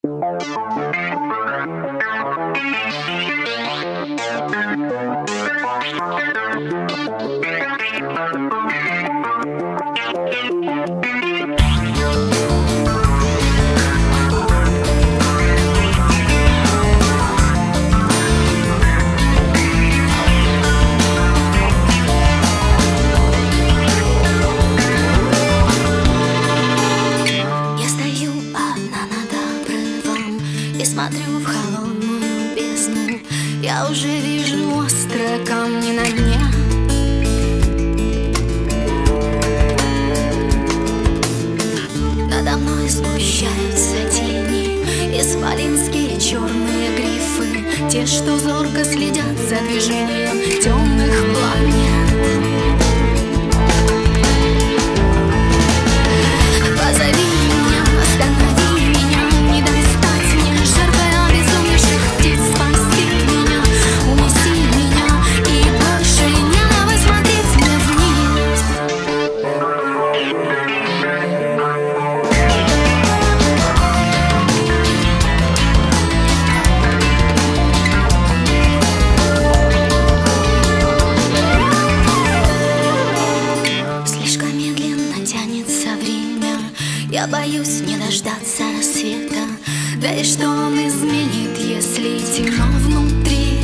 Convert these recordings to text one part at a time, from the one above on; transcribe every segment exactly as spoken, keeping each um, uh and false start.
Смотрю в холодную бездну, я уже вижу острые камни на дне. Надо мной сгущаются тени, исполинские черные грифы, те, что зорко следят за движением темных планет. Позови меня, останови меня, не дай стать мне жертвой обезумевших птиц. Спаси меня, унеси меня и больше не давай смотреть мне вниз. Слишком медленно тянется время, я боюсь не дождаться рассвета. Да и что он изменит, если темно внутри?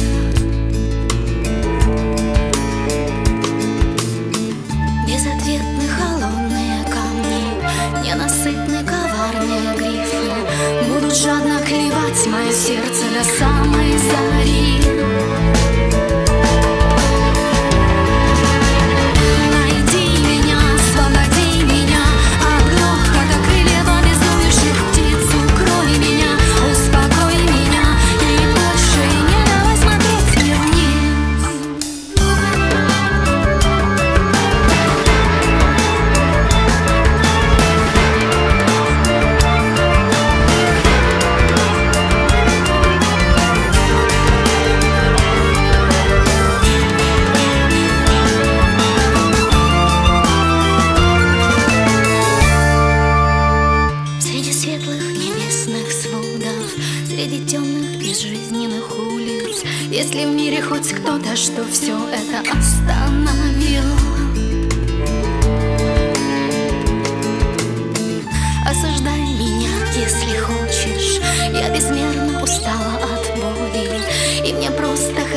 Безответны холодные камни, ненасытны коварные грифы, будут жадно клевать мое сердце до самой зари. Среди темных безжизненных улиц, если в мире хоть кто-то, что все это остановил, осуждай меня, если хочешь. Я безмерно устала от боли, и мне просто